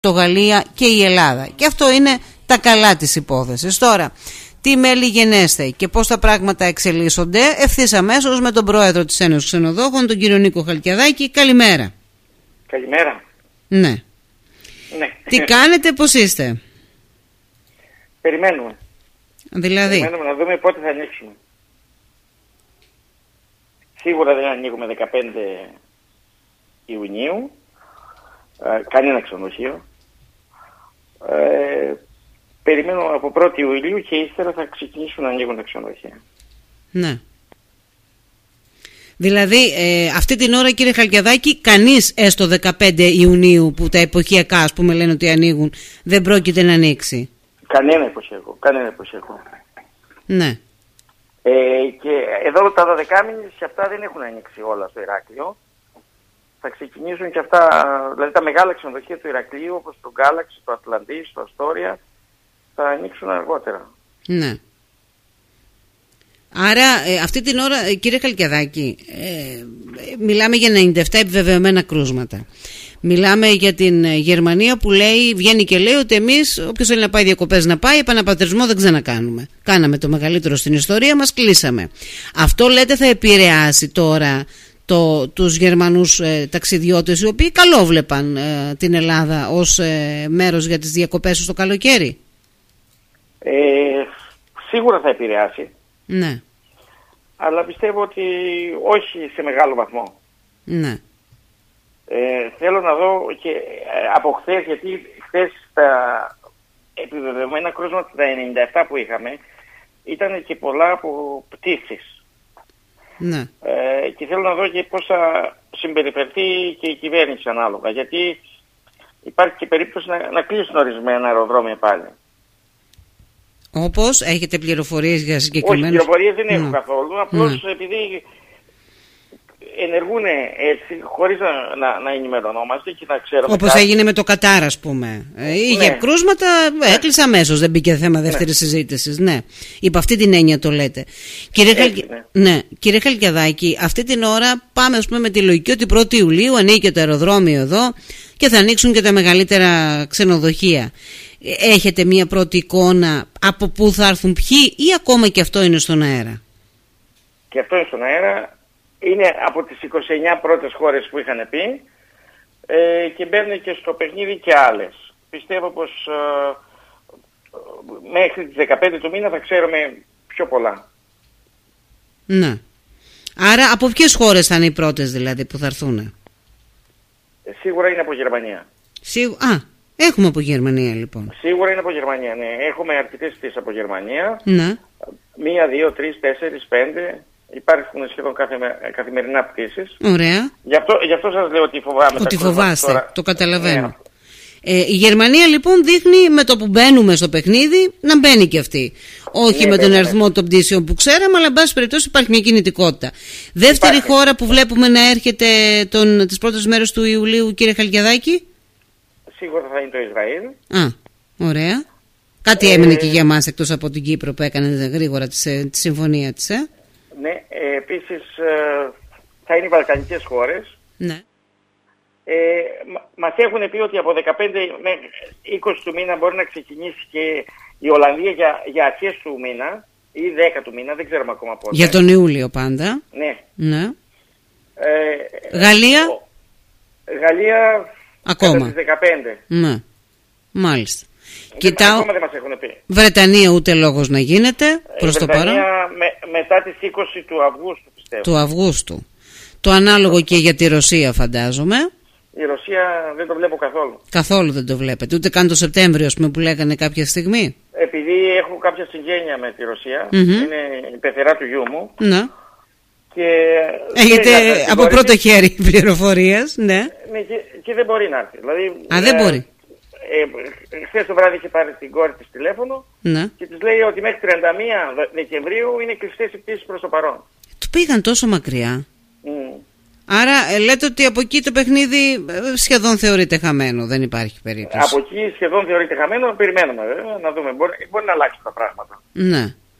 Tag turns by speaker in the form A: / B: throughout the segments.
A: Πορτογαλία και η Ελλάδα. Και αυτό είναι τα καλά της υπόθεσης. Τώρα, τι μέλη γενέστε και πώς τα πράγματα εξελίσσονται, ευθύς αμέσως με τον πρόεδρο της Ένωσης Ξενοδόχων, τον κύριο Νίκο Χαλκιαδάκη. Καλημέρα.
B: Καλημέρα.
A: Ναι. Τι κάνετε, πώς είστε?
B: Περιμένουμε.
A: Δηλαδή.
B: Περιμένουμε να δούμε πότε θα ανοίξουμε. Σίγουρα δεν ανοίγουμε 15 Ιουνίου. Κανένα ξενοδοχείο. Περιμένω από 1η Ιουλίου και ύστερα θα ξεκινήσουν να ανοίγουν τα ξενοδοχεία.
A: Ναι. Δηλαδή αυτή την ώρα, κύριε Χαλκιαδάκη, κανείς έστω 15 Ιουνίου που τα εποχιακά, ας πούμε, λένε ότι ανοίγουν, δεν πρόκειται να ανοίξει?
B: Κανένα εποχιακό.
A: Ναι.
B: Και εδώ τα 12 και αυτά δεν έχουν ανοίξει όλα στο Ηράκλειο. Θα ξεκινήσουν και αυτά, δηλαδή τα μεγάλα ξενοδοχεία του Ηρακλείου, όπως το Galaxy, το Atlantis, το Astoria, θα ανοίξουν αργότερα.
A: Ναι. Άρα αυτή την ώρα, κύριε Χαλκιαδάκη, μιλάμε για 97 επιβεβαιωμένα κρούσματα. Μιλάμε για την Γερμανία που βγαίνει και λέει ότι εμείς, όποιος θέλει να πάει διακοπές να πάει, επαναπατρισμό δεν ξανακάνουμε. Κάναμε το μεγαλύτερο στην ιστορία μας, κλείσαμε. Αυτό λέτε θα επηρεάσει τώρα τους Γερμανούς ταξιδιώτες, οι οποίοι καλόβλεπαν την Ελλάδα ως μέρος για τις διακοπές τους το καλοκαίρι?
B: Σίγουρα θα επηρεάσει.
A: Ναι.
B: Αλλά πιστεύω ότι όχι σε μεγάλο βαθμό.
A: Ναι.
B: Θέλω να δω και από χθες, γιατί χθες τα επιβεβαιωμένα κρούσματα, τα 97 που είχαμε, ήταν και πολλά από πτήσεις.
A: Ναι.
B: Και θέλω να δω και πώς θα συμπεριφερθεί και η κυβέρνηση ανάλογα, γιατί υπάρχει και περίπτωση να κλείσουν ορισμένα αεροδρόμια πάλι.
A: Όπως, έχετε πληροφορίες για συγκεκριμένους?
B: Όχι, πληροφορίες δεν έχω καθόλου, απλώς επειδή ενεργούν έτσι, χωρίς να ενημερωνόμαστε και να ξέρουμε.
A: Όπως έγινε με το Κατάρ, ας πούμε. Είχε κρούσματα, έκλεισε αμέσως, δεν μπήκε θέμα δεύτερης συζήτησης. Ναι, υπ' αυτή την έννοια το λέτε. Κύριε Χαλκιαδάκη, αυτή την ώρα πάμε, ας πούμε, με τη λογική ότι 1η Ιουλίου ανοίγει το αεροδρόμιο εδώ και θα ανοίξουν και τα μεγαλύτερα ξενοδοχεία. Έχετε μία πρώτη εικόνα από πού θα έρθουν ποιοι, ή ακόμα και αυτό είναι στον αέρα?
B: Και αυτό είναι στον αέρα. Είναι από τις 29 πρώτες χώρες που είχαν πει και μπαίνουν και στο παιχνίδι και άλλες. Πιστεύω πως μέχρι τις 15 του μήνα θα ξέρουμε πιο πολλά.
A: Ναι. Άρα από ποιες χώρες θα είναι οι πρώτες δηλαδή που θα έρθουν?
B: Σίγουρα είναι από Γερμανία.
A: Έχουμε από Γερμανία λοιπόν.
B: Σίγουρα είναι από Γερμανία, ναι. Έχουμε αρκετές πτήσεις από Γερμανία.
A: Ναι.
B: 1, 2, 3, 4, 5... Υπάρχουν σχεδόν καθημερινά πτήσεις.
A: Ωραία.
B: Γι' αυτό σας λέω ότι φοβάμαι.
A: Ότι φοβάστε, τώρα. Το καταλαβαίνω. Η Γερμανία λοιπόν δείχνει με το που μπαίνουμε στο παιχνίδι να μπαίνει και αυτή. Όχι με τον αριθμό των πτήσεων που ξέραμε, αλλά εν πάση περιπτώσει υπάρχει μια κινητικότητα. Δεύτερη χώρα που βλέπουμε να έρχεται τις πρώτες μέρες του Ιουλίου, κύριε Χαλκιαδάκη?
B: Σίγουρα θα είναι το Ισραήλ.
A: Ωραία. Κάτι έμεινε και για μας εκτός από την Κύπρο που έκανε γρήγορα τη συμφωνία της.
B: Ναι, επίσης θα είναι οι Βαλκανικές χώρες.
A: Ναι.
B: Μας έχουν πει ότι από 15 μέχρι 20 του μήνα μπορεί να ξεκινήσει και η Ολλανδία για αρχές του μήνα ή 10 του μήνα, δεν ξέρουμε ακόμα πότε.
A: Για τον Ιούλιο πάντα. Ναι. Γαλλία?
B: Γαλλία
A: ακόμα.
B: Στις 15.
A: Ναι, μάλιστα.
B: Κοιτάω. Ακόμα δεν μας έχουν πει.
A: Βρετανία ούτε λόγος να γίνεται προς το παρόν.
B: Μετά τις 20 του Αυγούστου πιστεύω.
A: Του Αυγούστου. Το ανάλογο και για τη Ρωσία φαντάζομαι.
B: Η Ρωσία δεν το βλέπω καθόλου.
A: Καθόλου δεν το βλέπετε. Ούτε καν το Σεπτέμβριο, ας πούμε, που λέγανε κάποια στιγμή.
B: Επειδή έχω κάποια συγγένεια με τη Ρωσία, είναι η πεθερά του γιού μου.
A: Ναι.
B: Και
A: έχετε από πρώτο χέρι πληροφορίες, ναι.
B: Και δεν μπορεί να έρθει. Δηλαδή,
A: δεν μπορεί.
B: Χθες το βράδυ είχε πάρει την κόρη της τηλέφωνο και της λέει ότι μέχρι 31 Δεκεμβρίου είναι κλειστές οι πτήσεις προς το παρόν.
A: Του πήγαν τόσο μακριά. Άρα λέτε ότι από εκεί το παιχνίδι σχεδόν θεωρείται χαμένο, δεν υπάρχει περίπτωση.
B: Από εκεί σχεδόν θεωρείται χαμένο, περιμένουμε βέβαια, να δούμε, μπορεί να αλλάξει τα πράγματα.
A: Ναι.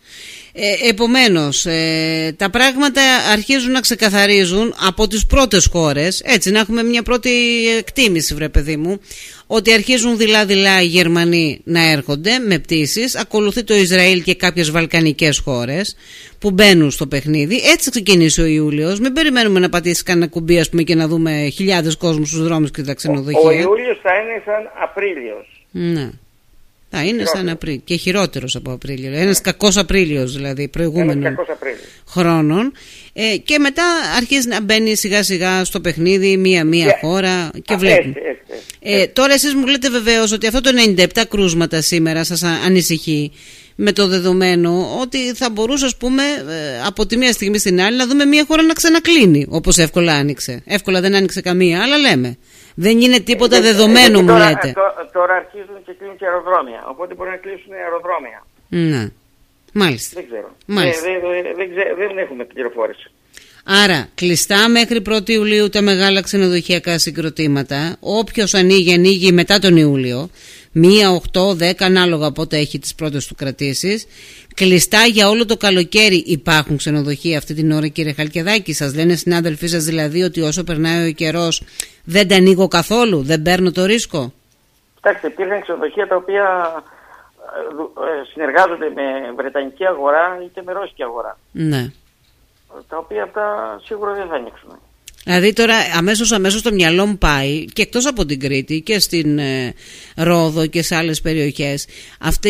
A: Επομένως, τα πράγματα αρχίζουν να ξεκαθαρίζουν από τις πρώτες χώρες, έτσι να έχουμε μια πρώτη εκτίμηση, βρε παιδί μου, ότι αρχίζουν δειλά-δειλά οι Γερμανοί να έρχονται με πτήσεις, ακολουθεί το Ισραήλ και κάποιες βαλκανικές χώρες που μπαίνουν στο παιχνίδι. Έτσι θα ξεκινήσει ο Ιούλιος, μην περιμένουμε να πατήσει κανένα κουμπί, ας πούμε, και να δούμε χιλιάδες κόσμους στους δρόμους και τα ξενοδοχεία.
B: Ο Ιούλιος θα είναι σαν Απρίλιος.
A: Ναι. Θα είναι σαν Απρίλιο και χειρότερος από Απρίλιο. Ένας κακός Απρίλιος δηλαδή προηγούμενων χρόνων. Και μετά αρχίζει να μπαίνει σιγά σιγά στο παιχνίδι μία χώρα και βλέπουμε. Τώρα εσείς μου λέτε βεβαίως ότι αυτό το 97 κρούσματα σήμερα σας ανησυχεί, με το δεδομένο ότι θα μπορούσε, ας πούμε, από τη μία στιγμή στην άλλη να δούμε μία χώρα να ξανακλίνει, όπως εύκολα άνοιξε. Εύκολα δεν άνοιξε καμία, αλλά λέμε. Δεν είναι τίποτα δεδομένο, μου λέτε.
B: Τώρα αρχίζουν και κλείνουν και αεροδρόμια. Οπότε μπορεί να κλείσουν αεροδρόμια.
A: Ναι. Μάλιστα.
B: Δεν ξέρω.
A: Μάλιστα.
B: Δεν έχουμε πληροφόρηση.
A: Άρα, κλειστά μέχρι 1η Ιουλίου τα μεγάλα ξενοδοχειακά συγκροτήματα. Όποιος ανοίγει μετά τον Ιούλιο, 1, 8, 10, ανάλογα πότε έχει τις πρώτες του κρατήσεις. Κλειστά για όλο το καλοκαίρι. Υπάρχουν ξενοδοχεία αυτή την ώρα, κύριε Χαλκιδάκη? Σας λένε συνάδελφοί σας δηλαδή ότι όσο περνάει ο καιρός δεν τα ανοίγω καθόλου, δεν παίρνω το ρίσκο?
B: Κοιτάξτε, υπήρχαν ξενοδοχεία τα οποία συνεργάζονται με βρετανική αγορά είτε με ρώσικη αγορά.
A: Ναι.
B: Τα οποία αυτά σίγουρα δεν θα ανοίξουν.
A: Δηλαδή τώρα αμέσως το μυαλό μου πάει και εκτός από την Κρήτη και στην Ρόδο και σε άλλες περιοχές. Αυτοί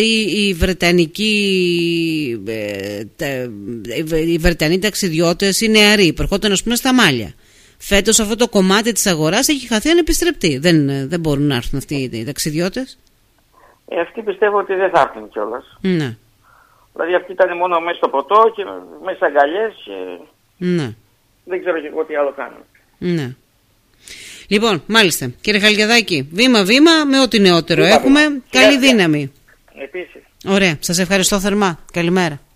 A: οι Βρετανοί ταξιδιώτες, οι νεαροί, προχώταν, ας πούμε, στα Μάλια. Φέτος αυτό το κομμάτι της αγοράς έχει χαθεί ανεπιστρεπτή. Δεν μπορούν να έρθουν αυτοί οι ταξιδιώτες. Αυτοί
B: πιστεύω ότι δεν θα έρθουν κιόλας.
A: Ναι.
B: Δηλαδή αυτοί ήταν μόνο μέσα στο ποτό και μέσα αγκαλιές και...
A: Ναι.
B: Δεν ξέρω και εγώ τι άλλο κάνω.
A: Ναι. Λοιπόν, μάλιστα. Κύριε Χαλκιδάκη, βήμα-βήμα με ό,τι νεότερο έχουμε. Καλή δύναμη.
B: Επίσης.
A: Ωραία. Σας ευχαριστώ θερμά. Καλημέρα.